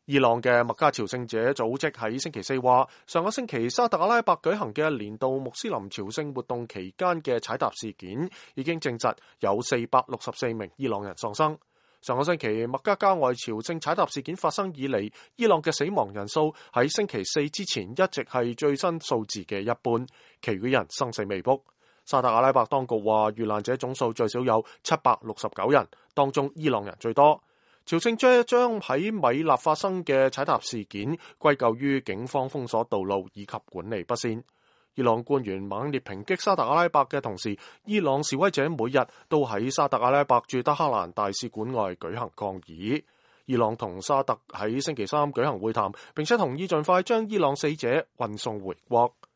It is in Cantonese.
伊朗嘅麥加朝聖者組織喺星期四話，上個星期沙特阿拉伯舉行嘅年度穆斯林朝聖活動期間嘅踩踏事件，已經證實有464名伊朗人喪生。上個星期麥加郊外朝聖踩踏事件發生以嚟，伊朗嘅死亡人數喺星期四之前一直係最新數字嘅一半，其餘人生死未卜。沙特阿拉伯當局話，遇難者總數最少有769人，當中伊朗人最多。朝聖者將喺米納發生嘅踩踏事件歸咎於警方封鎖道路以及管理不善。伊朗官員猛烈抨擊沙特阿拉伯嘅同時，伊朗示威者每日都喺沙特阿拉伯駐德黑蘭大使館外舉行抗議。伊朗同沙特喺星期三舉行會談，並且同意盡快將伊朗死者運送回國。